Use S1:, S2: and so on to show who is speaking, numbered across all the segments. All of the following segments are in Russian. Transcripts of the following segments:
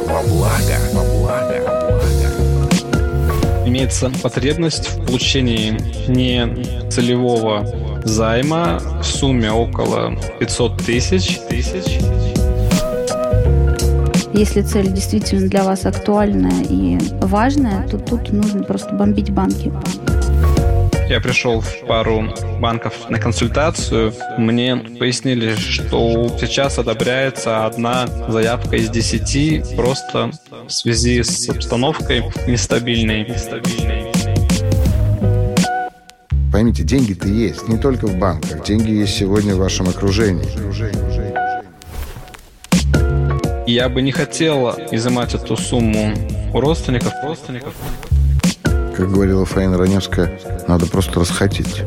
S1: Во благо.
S2: Имеется потребность в получении нецелевого займа в сумме около 500 тысяч.
S3: Если цель действительно для вас актуальная и важная, то тут нужно просто бомбить банки.
S2: Я пришел в пару банков на консультацию. Мне пояснили, что сейчас одобряется одна заявка из 10 просто в связи с обстановкой нестабильной.
S1: Поймите, деньги-то есть не только в банках. Деньги есть сегодня в вашем окружении.
S2: Я бы не хотел изымать эту сумму у родственников.
S1: Как говорила Фаина Раневская, надо просто расхотеть.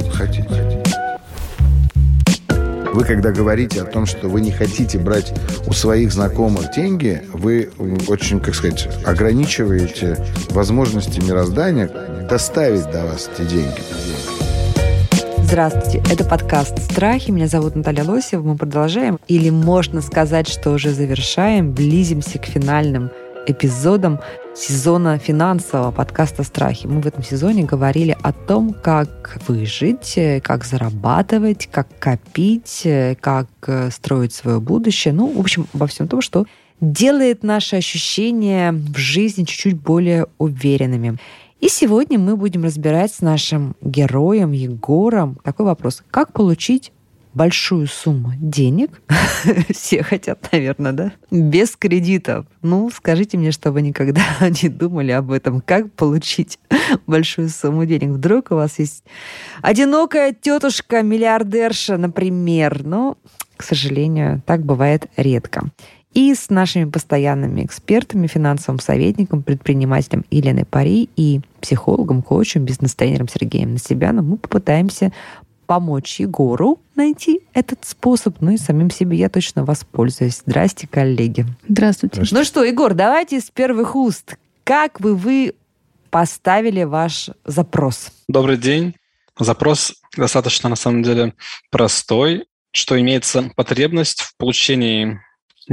S1: Вы, когда говорите о том, что вы не хотите брать у своих знакомых деньги, вы очень, ограничиваете возможности мироздания доставить до вас эти деньги.
S4: Здравствуйте, это подкаст «Страхи». Меня зовут Наталья Лосева. Мы продолжаем, или можно сказать, что уже завершаем, близимся к финальным эпизодам сезона финансового подкаста «Страхи». Мы в этом сезоне говорили о том, как выжить, как зарабатывать, как копить, как строить свое будущее. В общем, обо всем том, что делает наши ощущения в жизни чуть-чуть более уверенными. И сегодня мы будем разбирать с нашим героем Егором такой вопрос. Как получить большую сумму денег? Все хотят, наверное, да? Без кредитов. Скажите мне, что вы никогда не думали об этом. Как получить большую сумму денег? Вдруг у вас есть одинокая тетушка-миллиардерша, например. Но, к сожалению, так бывает редко. И с нашими постоянными экспертами, финансовым советником, предпринимателем Еленой Пари и психологом, коучем, бизнес-тренером Сергеем Насибяном мы попытаемся помочь Егору найти этот способ, и самим себе я точно воспользуюсь. Здрасте, коллеги.
S3: Здравствуйте.
S4: Ну что, Егор, давайте с первых уст. Как вы поставили ваш запрос?
S2: Добрый день. Запрос достаточно, на самом деле, простой, что имеется потребность в получении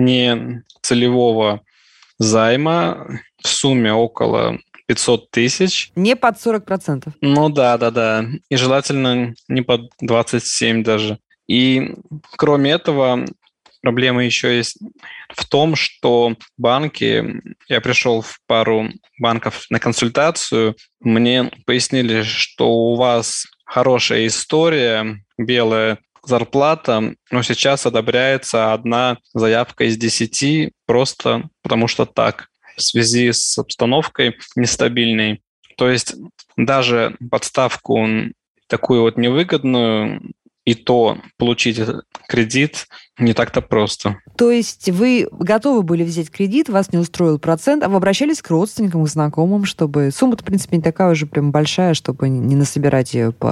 S2: нецелевого займа в сумме около 500 тысяч.
S4: Не под 40%.
S2: Да. И желательно не под 27 даже. И кроме этого, проблема еще есть в том, что банки... Я пришел в пару банков на консультацию. Мне пояснили, что у вас хорошая история, белая зарплата, но сейчас одобряется одна заявка из 10 просто потому что так, в связи с обстановкой нестабильной. То есть даже подставку такую невыгодную, и то получить кредит не так-то просто.
S4: То есть вы готовы были взять кредит, вас не устроил процент, а вы обращались к родственникам, к знакомым, чтобы... Сумма-то, в принципе, не такая уже прям большая, чтобы не насобирать ее по...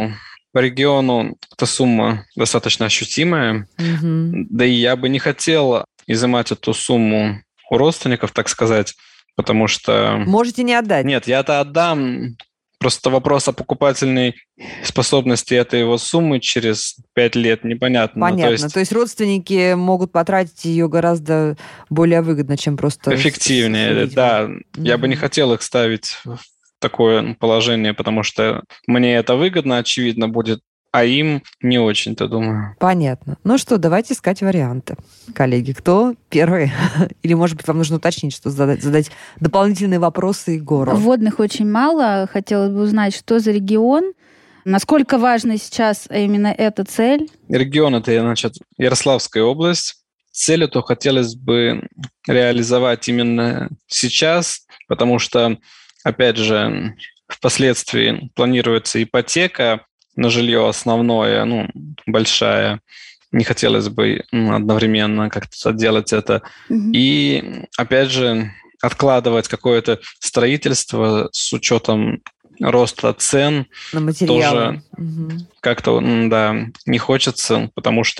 S2: По региону эта сумма достаточно ощутимая.
S4: Угу.
S2: Да и я бы не хотел изымать эту сумму у родственников, так сказать, потому что...
S4: Можете не отдать.
S2: Нет, я это отдам. Просто вопрос о покупательной способности этой его суммы через 5 лет непонятно.
S4: Понятно. То есть родственники могут потратить ее гораздо более выгодно, чем просто...
S2: Эффективнее, да. Я бы не хотел их ставить в такое положение, потому что мне это выгодно, очевидно, будет, а им не очень-то, думаю.
S4: Понятно. Давайте искать варианты. Коллеги, кто первый? Или, может быть, вам нужно уточнить, что задать дополнительные вопросы Егору?
S3: Вводных очень мало. Хотелось бы узнать, что за регион, насколько важна сейчас именно эта цель?
S2: Регион — это, Ярославская область. Цель эту хотелось бы реализовать именно сейчас, потому что, опять же, впоследствии планируется ипотека на жилье основное, большая. Не хотелось бы одновременно как-то делать это.
S3: Угу.
S2: И, опять же, откладывать какое-то строительство с учетом роста цен
S4: на материалы.
S2: Тоже как-то, не хочется, потому что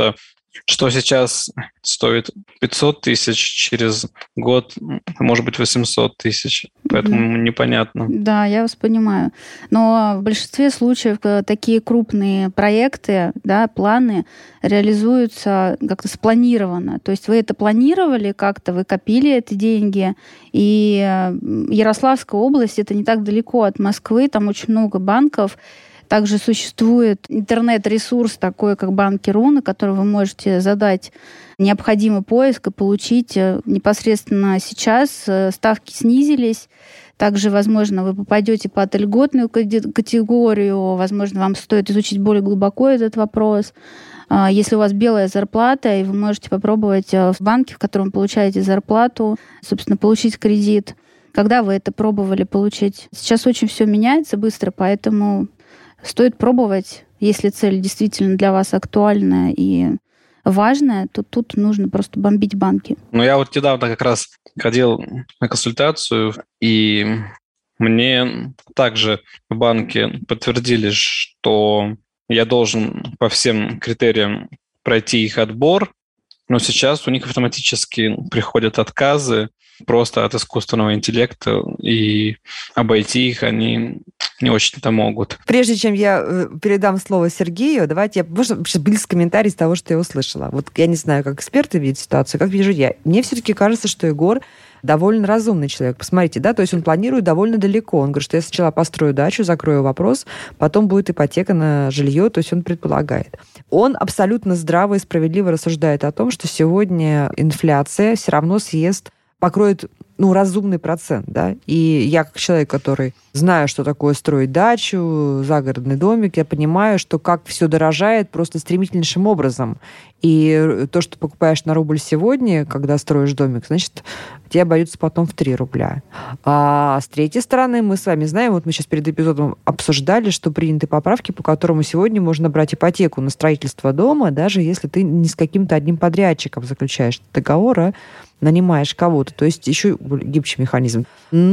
S2: что сейчас стоит 500 тысяч, через год может быть 800 тысяч. Поэтому непонятно.
S3: Да, я вас понимаю. Но в большинстве случаев такие крупные проекты, да, планы реализуются как-то спланированно. То есть вы это планировали как-то, вы копили эти деньги. И Ярославская область, это не так далеко от Москвы, там очень много банков. Также существует интернет-ресурс такой, как Банки.ру, на который вы можете задать необходимый поиск и получить непосредственно сейчас. Ставки снизились. Также, возможно, вы попадете под льготную категорию. Возможно, вам стоит изучить более глубоко этот вопрос. Если у вас белая зарплата, и вы можете попробовать в банке, в котором вы получаете зарплату, собственно, получить кредит. Когда вы это пробовали получить? Сейчас очень все меняется быстро, поэтому стоит пробовать. Если цель действительно для вас актуальная и важная, то тут нужно просто бомбить банки.
S2: Ну, я вот недавно как раз ходил на консультацию, и мне также в банке подтвердили, что я должен по всем критериям пройти их отбор, но сейчас у них автоматически приходят отказы просто от искусственного интеллекта, и обойти их они не очень-то могут.
S4: Прежде чем я передам слово Сергею, давайте я, может, близ комментарий из того, что я услышала. Вот я не знаю, как эксперты видят ситуацию, как вижу я. Мне все-таки кажется, что Егор довольно разумный человек. Посмотрите, да, то есть он планирует довольно далеко. Он говорит, что я сначала построю дачу, закрою вопрос, потом будет ипотека на жилье, то есть он предполагает. Он абсолютно здраво и справедливо рассуждает о том, что сегодня инфляция все равно покроет разумный процент, да, и я как человек, который знаю, что такое строить дачу, загородный домик, я понимаю, что как все дорожает просто стремительнейшим образом. И то, что покупаешь на рубль сегодня, когда строишь домик, значит, тебе обойдется потом в 3 рубля. А с третьей стороны, мы с вами знаем, вот мы сейчас перед эпизодом обсуждали, что приняты поправки, по которым сегодня можно брать ипотеку на строительство дома, даже если ты не с каким-то одним подрядчиком заключаешь договор, а нанимаешь кого-то. То есть еще гибче механизм.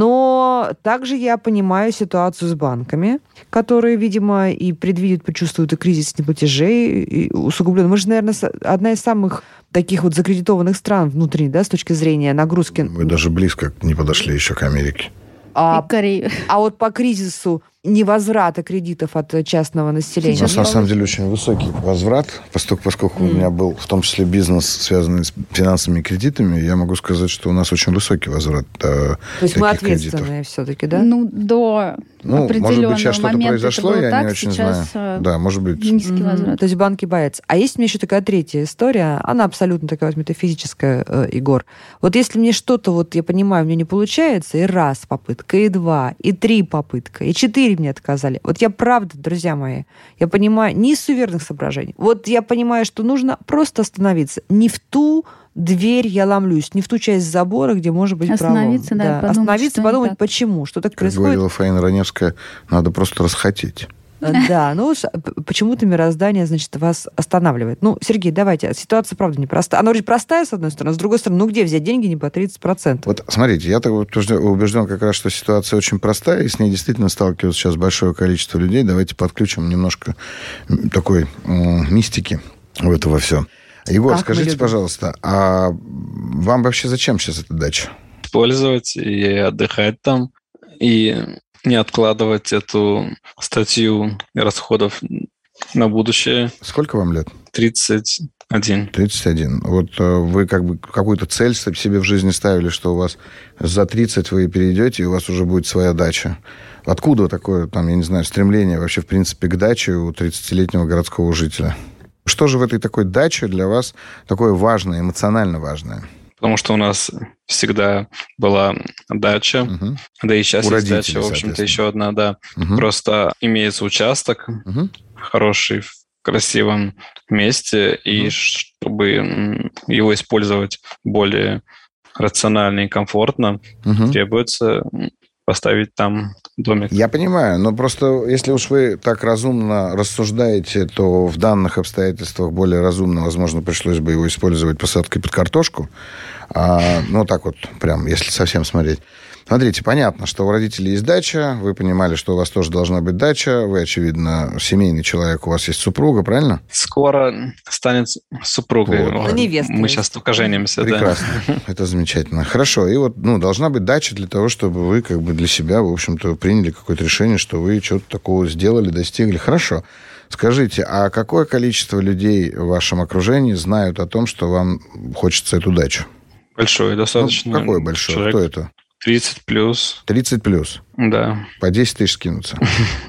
S4: Но также я понимаю ситуацию с банками, которые, видимо, и предвидят, почувствуют и кризис неплатежей, и усугубленный. Мы же, наверное, одна из самых таких вот закредитованных стран внутри, да, с точки зрения нагрузки.
S1: Вы даже близко не подошли еще к Америке.
S3: И Корею.
S4: А вот по кризису невозврата кредитов от частного населения.
S1: У нас, на самом деле, очень высокий возврат, поскольку у меня был в том числе бизнес, связанный с финансовыми кредитами, я могу сказать, что у нас очень высокий возврат
S4: То есть мы ответственные все-таки, да?
S3: До определенного
S1: может быть, сейчас что-то
S3: момента
S1: произошло, я
S3: так,
S1: не очень знаю. Да, может быть.
S3: Низкий возврат.
S4: То есть банки боятся. А есть у меня еще такая третья история, она абсолютно такая вот метафизическая, Егор. Вот если мне что-то, вот я понимаю, у меня не получается, и раз попытка, и 2, и 3 попытка, и 4 мне отказали. Вот я правда, друзья мои, я понимаю, не из суеверных соображений. Вот я понимаю, что нужно просто остановиться. Не в ту дверь я ломлюсь, не в ту часть забора, где может быть
S3: остановиться,
S4: пролом.
S3: Да,
S4: остановиться, подумать, почему, что так происходит.
S1: Как говорила Фаина Раневская, надо просто расхотеть.
S4: Да, почему-то мироздание, значит, вас останавливает. Сергей, давайте. Ситуация, правда, непростая. Она вроде простая, с одной стороны, с другой стороны, где взять деньги не по 30%?
S1: Вот, смотрите, я так убежден как раз, что ситуация очень простая, и с ней действительно сталкивается сейчас большое количество людей. Давайте подключим немножко такой мистики в это во все. Егор, скажите, пожалуйста, а вам вообще зачем сейчас эта дача?
S2: Использовать и отдыхать там, и не откладывать эту статью расходов на будущее.
S1: Сколько вам лет?
S2: 31.
S1: 31. Вот вы как бы какую-то цель себе в жизни ставили, что у вас за 30 вы перейдете, и у вас уже будет своя дача. Откуда такое, я не знаю, стремление вообще, в принципе, к даче у 30-летнего городского жителя? Что же в этой такой даче для вас такое важное, эмоционально важное?
S2: Потому что у нас всегда была дача, да и сейчас есть дача, в общем-то, еще одна, да. Просто имеется участок хороший, в красивом месте, и чтобы его использовать более рационально и комфортно, требуется поставить там домик.
S1: Я понимаю, но просто если уж вы так разумно рассуждаете, то в данных обстоятельствах более разумно, возможно, пришлось бы его использовать посадкой под картошку. Так вот, прям, если совсем смотреть. Смотрите, понятно, что у родителей есть дача, вы понимали, что у вас тоже должна быть дача, вы, очевидно, семейный человек, у вас есть супруга, правильно?
S2: Скоро станет супругой.
S1: Вот.
S4: Невеста.
S2: Мы сейчас только женимся.
S1: Прекрасно, это замечательно. Хорошо, и вот должна быть дача для того, чтобы вы как бы для себя, в общем-то, приняли какое-то решение, что вы что-то такого сделали, достигли. Хорошо. Скажите, а какое количество людей в вашем окружении знают о том, что вам хочется эту дачу?
S2: Большое, достаточно.
S1: Какое большое? Кто это?
S2: 30 плюс.
S1: 30 плюс?
S2: Да.
S1: По 10 тысяч скинуться?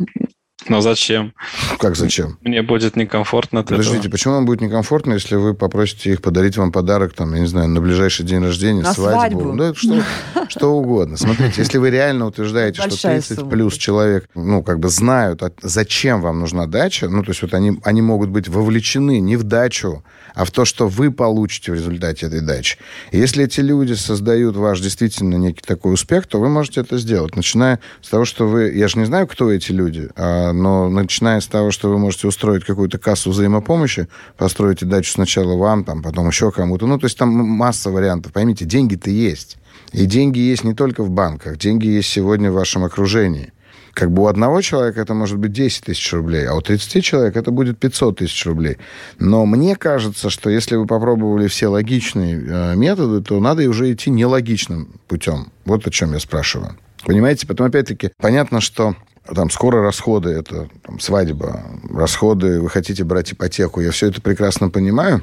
S2: Но зачем?
S1: Как зачем?
S2: Мне будет некомфортно от этого.
S1: Подождите, почему вам будет некомфортно, если вы попросите их подарить вам подарок, там, я не знаю, на ближайший день рождения,
S4: на
S1: свадьбу? Да, что угодно. Смотрите, если вы реально утверждаете, что 30 плюс человек, как бы знают, зачем вам нужна дача, то есть вот они могут быть вовлечены не в дачу, а в то, что вы получите в результате этой дачи. И если эти люди создают ваш действительно некий такой успех, то вы можете это сделать. Начиная с того, что вы... Я же не знаю, кто эти люди, но начиная с того, что вы можете устроить какую-то кассу взаимопомощи, построите дачу сначала вам, потом еще кому-то. То есть там масса вариантов. Поймите, деньги-то есть. И деньги есть не только в банках. Деньги есть сегодня в вашем окружении. Как бы у одного человека это может быть 10 тысяч рублей, а у 30 человек это будет 500 тысяч рублей. Но мне кажется, что если вы попробовали все логичные методы, то надо уже идти нелогичным путем. Вот о чем я спрашиваю. Понимаете? Потом, опять-таки, понятно, что там скоро расходы, это свадьба, расходы, вы хотите брать ипотеку. Я все это прекрасно понимаю.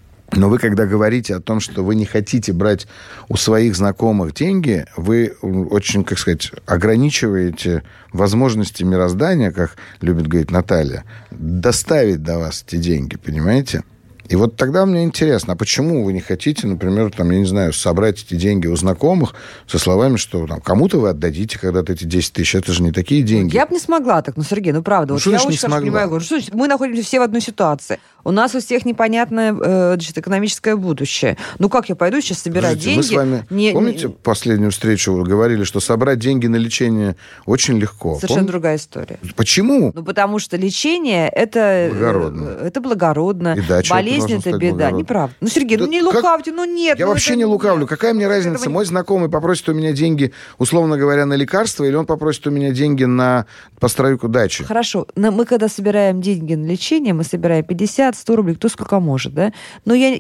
S1: Но вы, когда говорите о том, что вы не хотите брать у своих знакомых деньги, вы очень, ограничиваете возможности мироздания, как любит говорить Наталья, доставить до вас эти деньги, понимаете? И вот тогда мне интересно, а почему вы не хотите, например, я не знаю, собрать эти деньги у знакомых со словами, что кому-то вы отдадите когда-то эти 10 тысяч, это же не такие деньги.
S4: Я бы не смогла так, Сергей, правда. Вот я очень хорошо понимаю, что мы находимся все в одной ситуации. У нас у всех непонятное экономическое будущее. Как я пойду сейчас собирать деньги?
S1: Мы с вами, помните последнюю встречу, вы говорили, что собрать деньги на лечение очень легко.
S4: Совершенно другая история.
S1: Почему?
S4: Потому что лечение это благородно.
S1: И дача,
S4: болезнь это беда. Неправда. Сергей, не лукавьте, нет.
S1: Я вообще не лукавлю. Какая мне разница? Мой знакомый попросит у меня деньги, условно говоря, на лекарства, или он попросит у меня деньги на постройку дачи?
S4: Хорошо. Мы когда собираем деньги на лечение, мы собираем 50, 100 рублей, кто сколько может, да? Но я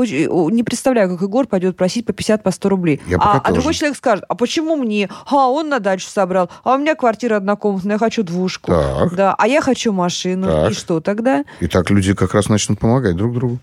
S4: не представляю, как Егор пойдет просить по 50, по 100 рублей. А другой человек скажет, а почему мне? Он на дачу собрал, а у меня квартира однокомнатная, я хочу двушку.
S1: Так.
S4: Да, а я хочу машину. Так. И что тогда?
S1: И так люди как раз начнут помогать друг другу.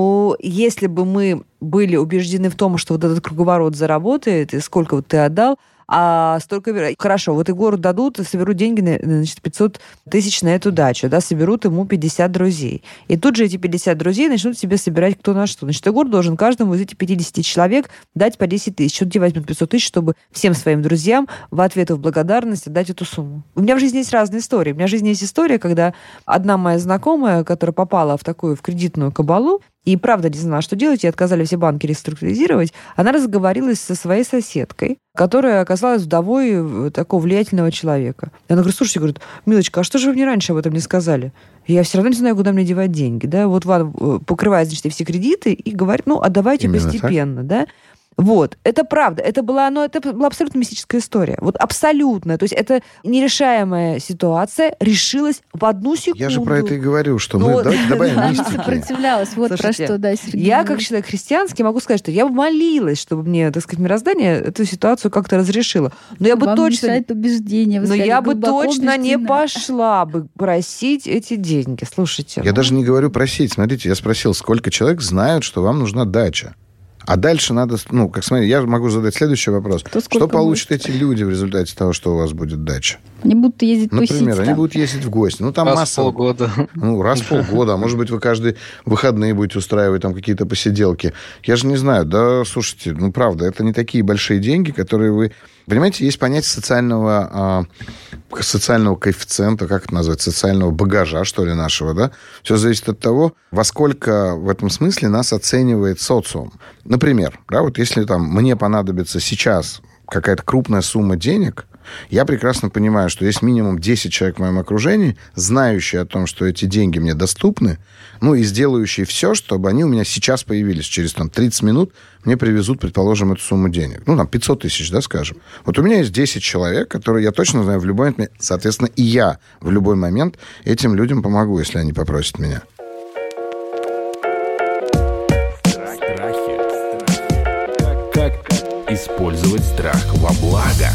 S4: Если бы мы были убеждены в том, что вот этот круговорот заработает, и сколько ты отдал, а столько... Хорошо, вот Егору дадут, соберут деньги, 500 тысяч на эту дачу, да, соберут ему 50 друзей. И тут же эти 50 друзей начнут себе собирать кто на что. Егор должен каждому из этих 50 человек дать по 10 тысяч. Он тебе возьмет 500 тысяч, чтобы всем своим друзьям в ответ и в благодарность отдать эту сумму. У меня в жизни есть разные истории. У меня в жизни есть история, когда одна моя знакомая, которая попала в кредитную кабалу, и правда не знала, что делать, и отказали все банки реструктуризировать, она разговорилась со своей соседкой, которая оказалась вдовой такого влиятельного человека. И она говорит, слушайте, говорит, Милочка, а что же вы мне раньше об этом не сказали? Я все равно не знаю, куда мне девать деньги. Да? Вот вам покрывает, все кредиты и говорит, отдавайте именно постепенно. Да? Вот, это правда. Это была абсолютно мистическая история. Вот абсолютно. То есть это нерешаемая ситуация решилась в одну секунду.
S1: Я же про это и говорю, что мы добавим мистики.
S3: Сопротивлялась. Вот слушайте, про что, да, Сергей.
S4: Я, как человек христианский, могу сказать, что я молилась, чтобы мне, мироздание эту ситуацию как-то разрешило. Но я бы
S3: Вам
S4: точно...
S3: мешает убеждение.
S4: Но я бы точно не пошла бы просить эти деньги. Слушайте.
S1: Я даже не говорю просить. Смотрите, я спросил, сколько человек знают, что вам нужна дача. А дальше надо... я могу задать следующий вопрос. Что получат эти люди в результате того, что у вас будет дача?
S3: Они будут ездить тусить.
S1: Например, они будут ездить в гости. Там
S2: раз в полгода.
S1: Раз в полгода. А может быть, вы каждые выходные будете устраивать какие-то посиделки. Я же не знаю. Да, слушайте, правда, это не такие большие деньги, которые вы... Понимаете, есть понятие социального коэффициента, как это назвать, социального багажа, что ли, нашего, да? Все зависит от того, во сколько в этом смысле нас оценивает социум. Например, да, вот если мне понадобится сейчас какая-то крупная сумма денег, Я прекрасно понимаю, что есть минимум 10 человек в моем окружении, знающие о том, что эти деньги мне доступны, и сделающие все, чтобы они у меня сейчас появились. Через 30 минут мне привезут, предположим, эту сумму денег. 500 тысяч, да, скажем. Вот у меня есть 10 человек, которые я точно знаю в любой момент. Соответственно, и я в любой момент этим людям помогу, если они попросят меня.
S5: Как использовать страх во благо?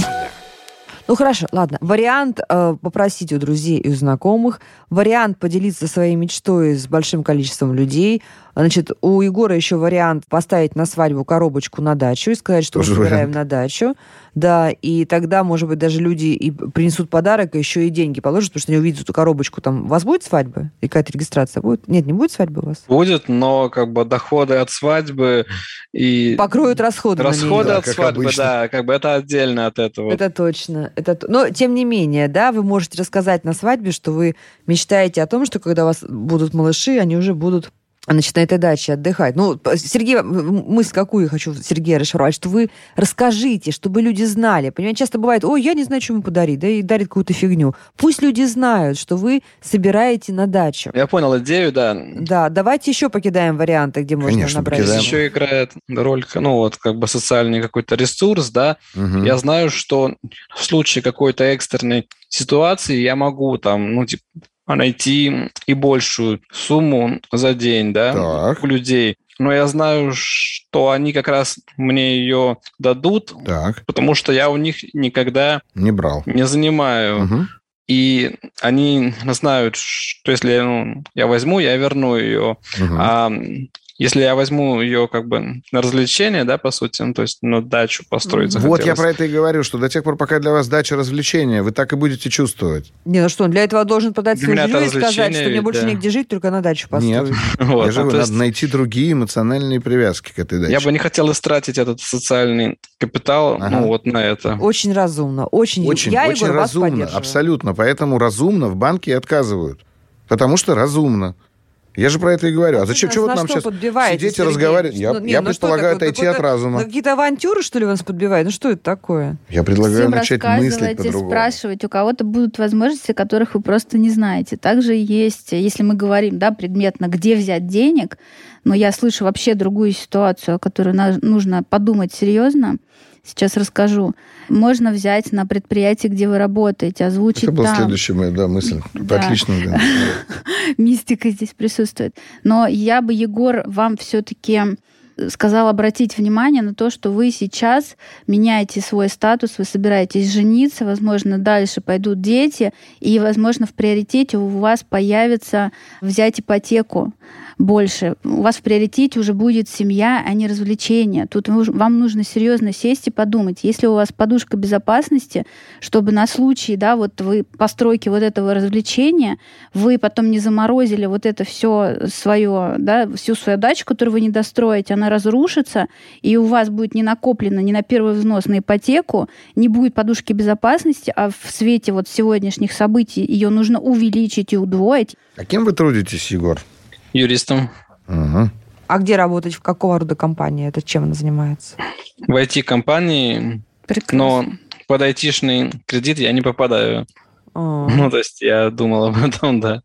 S4: Хорошо, ладно. Вариант попросить у друзей и у знакомых. Вариант поделиться своей мечтой с большим количеством людей. Значит, у Егора еще вариант поставить на свадьбу коробочку на дачу и сказать, что мы собираем на дачу. Да, и тогда, может быть, даже люди и принесут подарок, и еще и деньги положат, потому что они увидят эту коробочку. Там у вас будет свадьба? И какая-то регистрация будет? Нет, не будет свадьбы у вас?
S2: Будет, но доходы от свадьбы и...
S4: покроют расходы.
S2: Расходы от свадьбы,
S1: обычно.
S2: да, это отдельно от этого.
S4: Это точно. Но, тем не менее, да, вы можете рассказать на свадьбе, что вы мечтаете о том, что когда у вас будут малыши, они уже будут на этой даче отдыхать. Сергей, мысль какую я хочу Сергея расшифровать, что вы расскажите, чтобы люди знали. Понимаете, часто бывает, я не знаю, что ему подарить, да, и дарит какую-то фигню. Пусть люди знают, что вы собираете на дачу.
S2: Я понял идею, да.
S4: Да, давайте еще покидаем варианты, где можно набрать.
S2: Здесь еще играет роль, социальный какой-то ресурс, да.
S1: Угу.
S2: Я знаю, что в случае какой-то экстренной ситуации я могу найти и большую сумму за день, да, у людей. Но я знаю, что они как раз мне ее дадут, потому что я у них никогда
S1: не брал,
S2: не занимаю.
S1: Угу.
S2: И они знают, что если я возьму, я верну ее.
S1: Угу.
S2: А если я возьму ее на развлечение, да, по сути, то есть дачу построить захотелось.
S1: Вот я про это и говорю, что до тех пор, пока для вас дача развлечения, вы так и будете чувствовать.
S4: Не, он для этого должен продать свою жилье и сказать, что мне больше негде жить, только на дачу построить.
S1: Нет, я же говорю, надо найти другие эмоциональные привязки к этой даче.
S2: Я бы не хотел истратить этот социальный капитал на это.
S4: Очень разумно. Очень Егор,
S1: разумно, абсолютно. Поэтому разумно в банке отказывают. Потому что разумно. Я же про это и говорю. А зачем? Чего вы нам сейчас сидеть и разговаривать? Я предполагаю отойти от разума.
S4: Какие-то авантюры, что ли, вас подбивают? Что это такое?
S1: Я предлагаю начать мыслить по-другому.
S3: Спрашивать. У кого-то будут возможности, которых вы просто не знаете. Также есть, если мы говорим, предметно, где взять денег, но я слышу вообще другую ситуацию, о которой нужно подумать серьезно. Сейчас расскажу. Можно взять на предприятии, где вы работаете, озвучить там.
S1: Это была следующая моя мысль. Отлично. Да.
S3: Мистика здесь присутствует. Но я бы, Егор, вам все-таки сказала обратить внимание на то, что вы сейчас меняете свой статус, вы собираетесь жениться, возможно, дальше пойдут дети, и, возможно, в приоритете у вас появится взять ипотеку больше. У вас в приоритете уже будет семья, а не развлечения. Тут вам нужно серьезно сесть и подумать. Если у вас подушка безопасности, чтобы на случай, вы постройки этого развлечения, вы потом не заморозили это все свое, всю свою дачу, которую вы не достроите, она разрушится, и у вас будет не накоплено ни на первый взнос на ипотеку, не будет подушки безопасности, а в свете сегодняшних событий ее нужно увеличить и удвоить. А
S1: кем вы трудитесь, Егор?
S2: Юристом.
S1: Угу.
S4: А где работать? В какого рода компании? Это чем она занимается?
S2: В IT-компании.
S3: Прекрасно.
S2: Но под IT-шный кредит я не попадаю. То есть я думал об этом, да.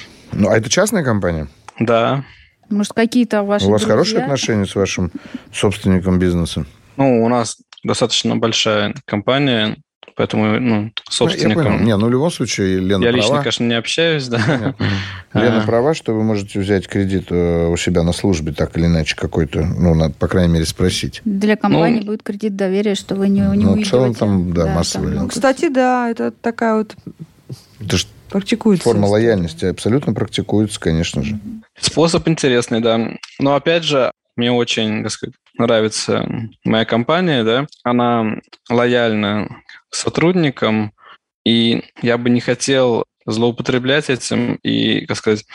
S1: А это частная компания?
S2: Да.
S3: Может, какие-то ваши
S1: У вас
S3: друзья?
S1: хорошие отношения с вашим собственником бизнеса?
S2: У нас достаточно большая компания, поэтому, собственником...
S1: Я понял. В любом случае, Лена права.
S2: Я лично, конечно, не общаюсь, да.
S1: Лена права, что вы можете взять кредит у себя на службе, так или иначе, какой-то, надо, по крайней мере, спросить.
S3: Для компании будет кредит доверия, что вы не уйдете.
S1: В целом там, массовый.
S4: Кстати, да, это такая
S1: Это же
S4: практикуется.
S1: Форма лояльности абсолютно практикуется, конечно же.
S2: Способ интересный, да. Но, опять же, мне очень, нравится моя компания, да. Она лояльна к сотрудникам, и я бы не хотел злоупотреблять этим и,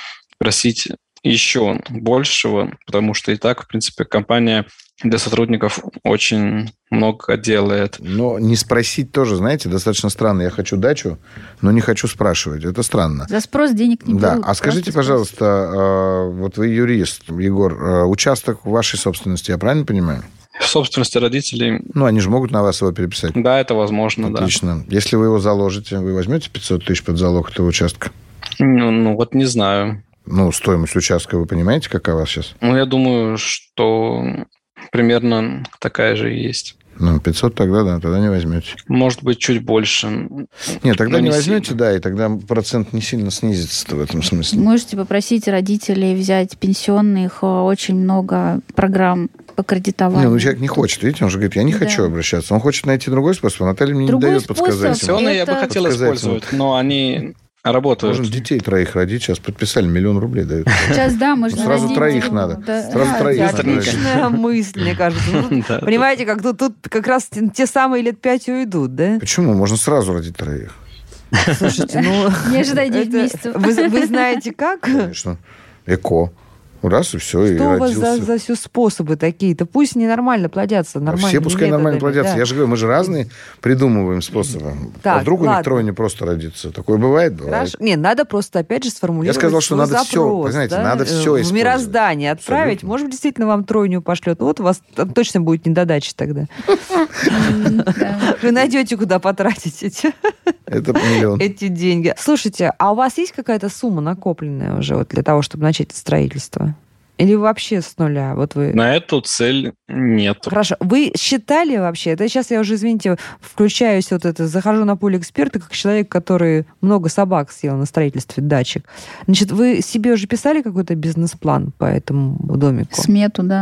S2: просить еще большего, потому что и так, в принципе, компания для сотрудников очень много делает.
S1: Но не спросить тоже, знаете, достаточно странно. Я хочу дачу, но не хочу спрашивать. Это странно.
S3: За спрос денег не берут.
S1: Да. А скажите, пожалуйста, вы юрист, Егор, участок в вашей собственности, я правильно понимаю?
S2: В собственности родителей.
S1: Ну, они же могут на вас его переписать.
S2: Да, это возможно,
S1: Отлично. Если вы его заложите, вы возьмете 500 тысяч под залог этого участка?
S2: Ну, вот не знаю.
S1: Ну, стоимость участка, вы понимаете, какова сейчас?
S2: Ну, я думаю, что примерно такая же и есть.
S1: Ну, 500 тогда, да, тогда не возьмете.
S2: Может быть, чуть больше.
S1: Нет, тогда не возьмете,
S2: сильно.
S1: да, и тогда процент не сильно снизится в этом смысле.
S3: Можете попросить родителей взять пенсионных, очень много программ по кредитованию.
S1: Не, ну человек не хочет, видите, он же говорит, я не хочу обращаться. Он хочет найти другой способ, а Наталья мне
S3: Другой
S1: не дает
S3: способ
S1: подсказать.
S2: Пенсионные я бы
S3: это-
S2: хотел
S1: Подсказать
S2: использовать, но они работают.
S1: Можно детей 3 родить, сейчас подписали, 1 000 000 рублей дают.
S3: Сейчас, да, можно
S1: Сразу
S3: родить,
S1: 3 надо.
S3: да.
S1: Сразу 3 надо.
S4: Отличная мысль, мне кажется. Ну,
S2: Да,
S4: понимаете, как тут как раз те самые лет 5 уйдут, да?
S1: Почему? Можно сразу родить 3.
S4: Слушайте, ну...
S3: Не ожидай 9
S4: это-
S3: месяцев.
S4: Вы знаете как?
S1: Конечно. Эко. Раз и все, и
S4: Что у вас
S1: родился.
S4: за все способы такие-то? Пусть не нормально плодятся, нормально.
S1: Все пускай нормально плодятся. Я же говорю, мы же разные придумываем способы.
S4: Так,
S1: А вдруг у них
S4: ладно.
S1: 3 не просто родится? Такое бывает? Бывает.
S4: Хорошо. Не, надо просто, опять же, сформулировать
S1: Я сказал, что
S4: свой
S1: надо всё,
S4: запрос,
S1: вы знаете,
S4: да,
S1: надо всё
S4: в
S1: использовать.
S4: мироздание отправить.
S1: Абсолютно.
S4: Может, действительно вам 3 пошлет. Вот у вас там точно будет недодача тогда.
S3: Да.
S4: Вы найдете, куда потратить
S1: Это 1 000 000.
S4: эти деньги. Слушайте, а у вас есть какая-то сумма накопленная уже вот для того, чтобы начать строительство? Или вообще с нуля? Вот вы...
S2: На эту цель нет.
S4: Хорошо. Вы считали вообще? Это сейчас я уже, извините, включаюсь вот это, захожу на поле эксперта, как человек, который много собак съел на строительстве дачек. Значит, вы себе уже писали какой-то бизнес-план по этому домику?
S3: Смету, да.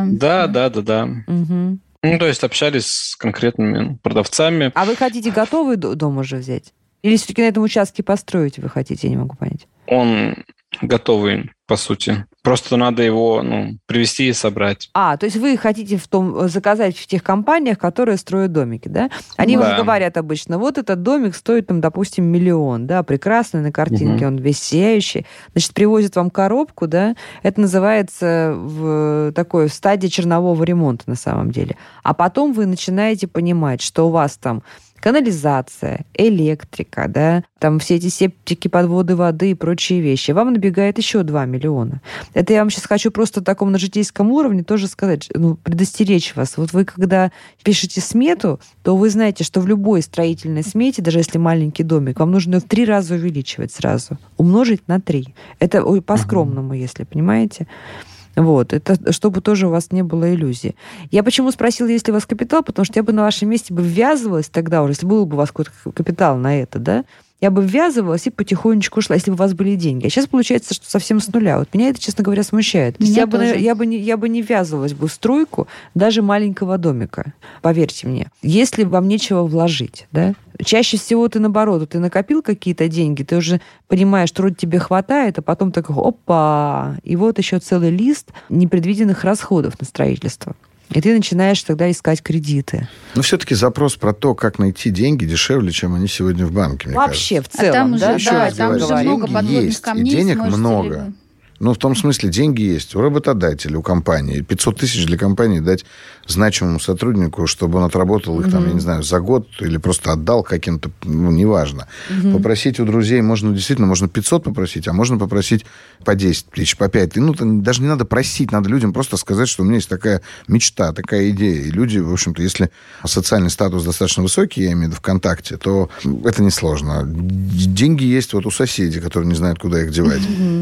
S2: Да.
S4: Мгм.
S2: Ну, то есть общались с конкретными продавцами.
S4: А вы хотите готовый дом уже взять? Или все-таки на этом участке построить вы хотите? Я не могу понять.
S2: Он готовый, по сути. Просто надо его привезти и собрать.
S4: А, то есть вы хотите заказать в тех компаниях, которые строят домики, да? Они
S2: Да.
S4: вам говорят обычно, вот этот домик стоит, там, допустим, 1 000 000, да, прекрасный на картинке, он весь сияющий. Значит, привозят вам коробку, да, это называется в стадии чернового ремонта на самом деле. А потом вы начинаете понимать, что у вас там канализация, электрика, да, там все эти септики, подводы воды и прочие вещи. Вам набегает еще 2 миллиона. Это я вам сейчас хочу просто таком на житейском уровне тоже сказать, предостеречь вас. Вот вы, когда пишете смету, то вы знаете, что в любой строительной смете, даже если маленький домик, вам нужно ее в 3 раза увеличивать сразу. Умножить на 3. Это по-скромному, если понимаете. Вот, это чтобы тоже у вас не было иллюзий. Я почему спросила, есть ли у вас капитал, потому что я бы на вашем месте бы ввязывалась тогда уже, если был бы у вас какой-то капитал на это, да, я бы ввязывалась и потихонечку шла, если бы у вас были деньги. А сейчас получается, что совсем с нуля. Вот меня это, честно говоря, смущает. То есть я бы не ввязывалась бы в стройку даже маленького домика. Поверьте мне. Если вам нечего вложить, да, чаще всего ты наоборот, ты накопил какие-то деньги, ты уже понимаешь, что вроде тебе хватает, а потом такой, опа, и вот еще целый лист непредвиденных расходов на строительство. И ты начинаешь тогда искать кредиты.
S1: Но все-таки запрос про то, как найти деньги, дешевле, чем они сегодня в банке, мне
S4: Вообще,
S1: кажется.
S4: в целом,
S3: там уже,
S4: да?
S1: Еще
S3: да,
S1: раз
S3: там
S1: говорю,
S3: уже много
S1: деньги
S3: подводных
S1: есть, и
S3: камней.
S1: денег
S3: сможете ли
S1: много.
S3: вы-
S1: Ну, в том смысле, деньги есть у работодателя, у компании. 500 тысяч для компании дать значимому сотруднику, чтобы он отработал их, там, я не знаю, за год или просто отдал каким-то, неважно. Попросить у друзей можно 500 попросить, а можно попросить по 10 тысяч, по 5. Даже не надо просить, надо людям просто сказать, что у меня есть такая мечта, такая идея. И люди, в общем-то, если социальный статус достаточно высокий, я имею в виду ВКонтакте, то это несложно. Деньги есть вот у соседей, которые не знают, куда их девать.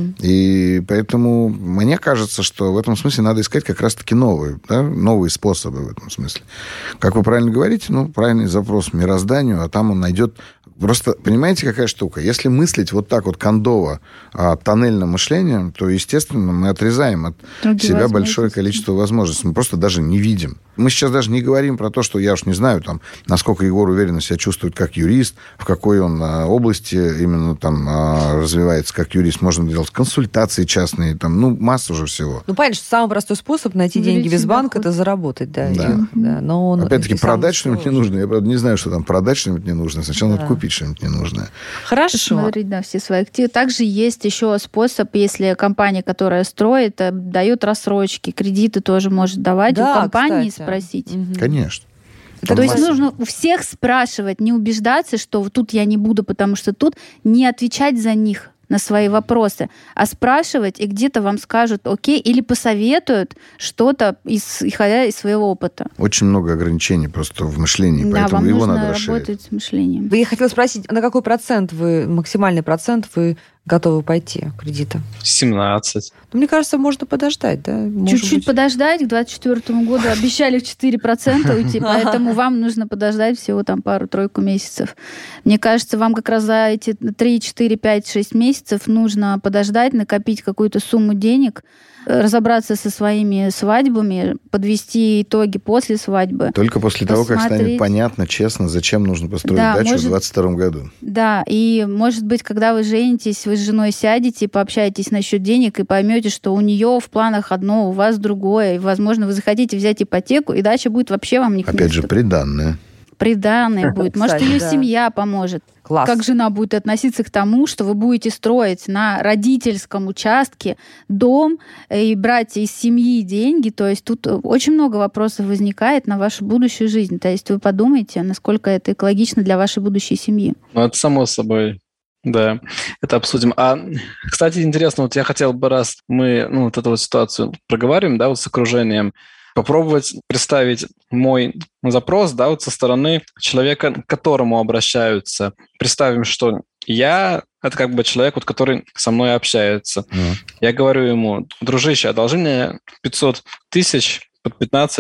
S1: И поэтому мне кажется, что в этом смысле надо искать как раз-таки новые способы в этом смысле. Как вы правильно говорите, правильный запрос мирозданию, а там он найдет... Просто, понимаете, какая штука? Если мыслить вот так вот кондово, тоннельным мышлением, то, естественно, мы отрезаем от себя большое количество возможностей. Мы просто даже не видим. Мы сейчас даже не говорим про то, что я уж не знаю, там, насколько Егор уверенно себя чувствует как юрист, в какой он области именно там развивается как юрист. Можно делать консультации частные, там, массу уже всего.
S4: Понятно, что самый простой способ найти деньги без банка – это заработать, да. Но он
S1: опять-таки, продать
S4: самый
S1: что-нибудь не нужно. Я, правда, не знаю, что там продать что-нибудь не нужно. Сначала надо купить что-нибудь ненужное.
S4: Хорошо.
S3: Смотреть, да, все свои активы. Также есть еще способ, если компания, которая строит, дает рассрочки, кредиты тоже может давать у компании,
S4: кстати.
S3: Спросить.
S1: Конечно.
S3: То есть нужно у всех спрашивать, не убеждаться, что тут я не буду, потому что тут не отвечать за них. на свои вопросы, а спрашивать, и где-то вам скажут окей, или посоветуют что-то, исходя из своего опыта.
S1: Очень много ограничений просто в мышлении,
S3: Да,
S1: поэтому
S3: вам
S1: его
S3: нужно
S1: надо расширять.
S3: работать с мышлением.
S4: Я хотела спросить, на какой максимальный процент вы готовы пойти кредита?
S2: 17.
S4: Мне кажется, можно подождать, да? Может
S3: Чуть-чуть
S4: быть...
S3: подождать, к 2024 году обещали в 4% уйти, поэтому вам нужно подождать всего там пару-тройку месяцев. Мне кажется, вам как раз за эти 3, 4, 5, 6 месяцев нужно подождать, накопить какую-то сумму денег, разобраться со своими свадьбами, подвести итоги после свадьбы.
S1: Только после того, как станет понятно, честно, зачем нужно построить дачу в 2022 году.
S3: Да, и, может быть, когда вы женитесь, вы с женой сядете, пообщаетесь насчет денег и поймете, что у нее в планах одно, у вас другое. И, возможно, вы захотите взять ипотеку, и дача будет вообще вам не к месту.
S1: Опять же, приданное.
S3: Приданное будет. Может,
S4: Кстати,
S3: ее
S4: да.
S3: семья поможет.
S4: Класс.
S3: Как жена будет относиться к тому, что вы будете строить на родительском участке дом и брать из семьи деньги. То есть тут очень много вопросов возникает на вашу будущую жизнь. То есть вы подумайте, насколько это экологично для вашей будущей семьи.
S2: Ну, это само собой. Да, это обсудим. А, кстати, интересно, вот я хотел бы, раз мы вот эту вот ситуацию проговариваем, да, вот с окружением, попробовать представить мой запрос, да, вот со стороны человека, к которому обращаются. Представим, что я – это как бы человек, вот, который со мной общается. Я говорю ему: дружище, одолжи мне 500 тысяч под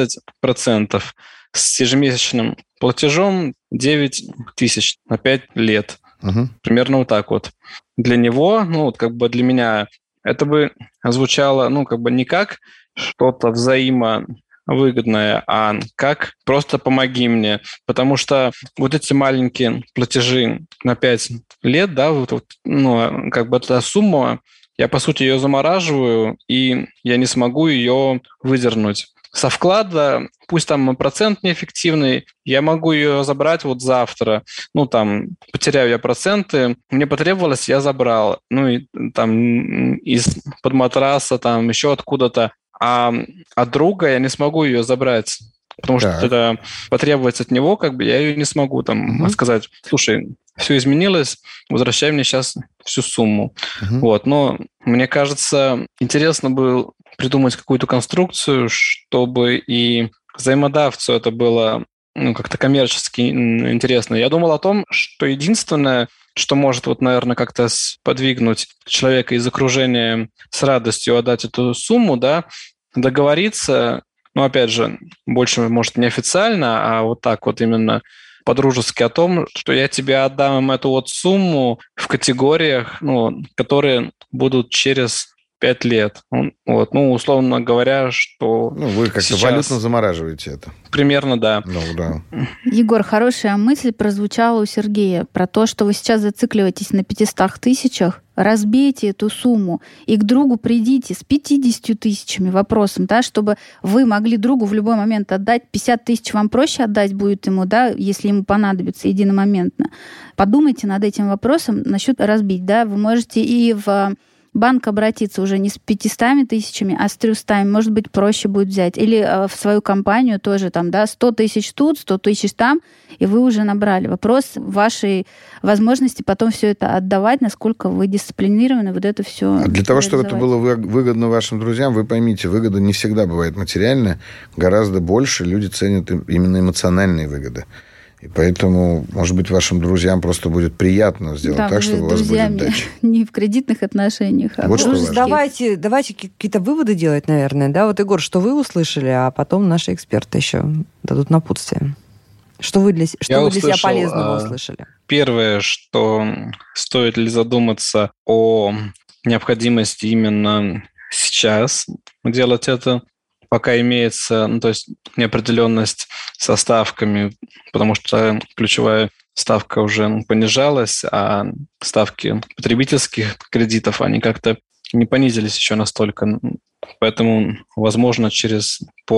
S2: 15% с ежемесячным платежом 9 тысяч на 5 лет. Примерно вот так вот. Для него, вот как бы для меня, это бы звучало, как бы не как что-то взаимовыгодное, а как просто помоги мне. Потому что вот эти маленькие платежи на 5 лет, да, как бы эта сумма, я, по сути, ее замораживаю, и я не смогу ее выдернуть. Со вклада, пусть там процент неэффективный, я могу ее забрать вот завтра. Потеряю я проценты, мне потребовалось, я забрал. И там из-под матраса, там еще откуда-то. А от друга я не смогу ее забрать, потому что это потребуется от него, как бы я ее не смогу сказать: слушай, все изменилось, возвращай мне сейчас всю сумму. Но мне кажется, интересно было придумать какую-то конструкцию, чтобы и взаимодавцу это было как-то коммерчески интересно. Я думал о том, что единственное, что может, наверное, как-то сподвигнуть человека из окружения с радостью отдать эту сумму, да, договориться, опять же, больше, может, неофициально, а вот так вот именно по-дружески о том, что я тебе отдам эту вот сумму в категориях, которые будут через 5 лет. Условно говоря, что...
S1: Вы как-то
S2: сейчас...
S1: валютно замораживаете это.
S2: Примерно, да.
S1: Да.
S3: Егор, хорошая мысль прозвучала у Сергея про то, что вы сейчас зацикливаетесь на 500 тысячах. Разбейте эту сумму и к другу придите с 50 тысячами вопросом, да, чтобы вы могли другу в любой момент отдать. 50 тысяч вам проще отдать будет ему, да, если ему понадобится единомоментно. Подумайте над этим вопросом насчет разбить. Да. Вы можете и в банк обратиться уже не с 500 тысячами, а с 300. Может быть, проще будет взять. Или в свою компанию тоже 100 тысяч тут, 100 тысяч там, и вы уже набрали. Вопрос вашей возможности потом все это отдавать, насколько вы дисциплинированы, вот это все.
S1: А для того, чтобы это было выгодно вашим друзьям, вы поймите, выгода не всегда бывает материальная. Гораздо больше люди ценят именно эмоциональные выгоды. И поэтому, может быть, вашим друзьям просто будет приятно сделать так, чтобы у вас будет дача.
S3: Не в кредитных отношениях, а
S1: вот
S3: в дружеских.
S4: Давайте какие-то выводы делать, наверное. Да? Вот, Егор, что вы услышали, а потом наши эксперты еще дадут напутствие. Что вы для себя полезного услышали?
S2: Первое, что стоит ли задуматься о необходимости именно сейчас делать это, пока имеется, то есть неопределенность со ставками, потому что ключевая ставка уже понижалась, а ставки потребительских кредитов, они как-то не понизились еще настолько. Поэтому, возможно, через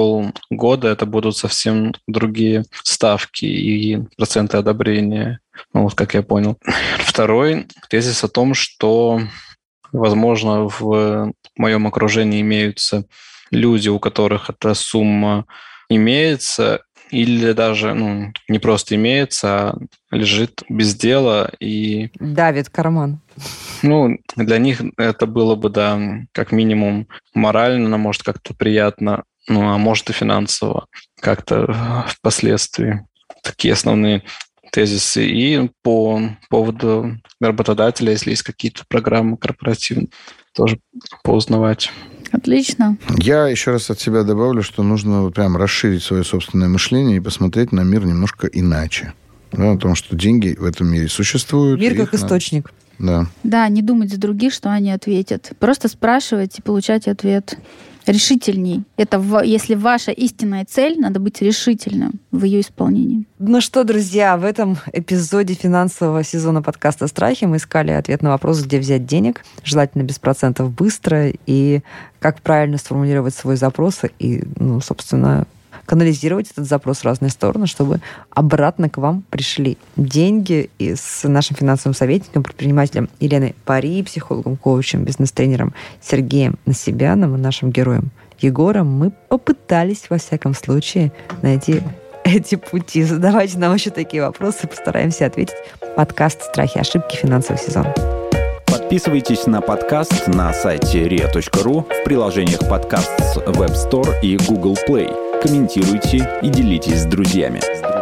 S2: полгода это будут совсем другие ставки и проценты одобрения, как я понял. Второй тезис о том, что, возможно, в моем окружении имеются люди, у которых эта сумма имеется, или даже не просто имеется, а лежит без дела и...
S4: Давит карман.
S2: Ну, для них это было бы, да, как минимум морально, может, как-то приятно, ну, а может и финансово как-то впоследствии. Такие основные тезисы. И по поводу работодателя, если есть какие-то программы корпоративные, тоже поузнавать.
S3: Отлично.
S1: Я еще раз от себя добавлю, что нужно прям расширить свое собственное мышление и посмотреть на мир немножко иначе. Да, о том, что деньги в этом мире существуют.
S4: Мир как источник.
S1: Да.
S3: Да, не думать за других, что они ответят. Просто спрашивать и получать ответ. Решительней. Это если ваша истинная цель, надо быть решительным в ее исполнении.
S4: Ну что, друзья, в этом эпизоде финансового сезона подкаста «Страхи» мы искали ответ на вопрос, где взять денег, желательно без процентов, быстро, и как правильно сформулировать свой запрос и, ну, собственно, канализировать этот запрос в разные стороны, чтобы обратно к вам пришли деньги. И с нашим финансовым советником, предпринимателем Еленой Пари, психологом, коучем, бизнес-тренером Сергеем Насибяном и нашим героем Егором мы попытались, во всяком случае, найти эти пути. Задавайте нам еще такие вопросы, постараемся ответить. Подкаст «Страхи и ошибки. Финансовый сезон».
S5: Подписывайтесь на подкаст на сайте ria.ru, в приложениях подкаст с Web Store и Google Play. Комментируйте и делитесь с друзьями.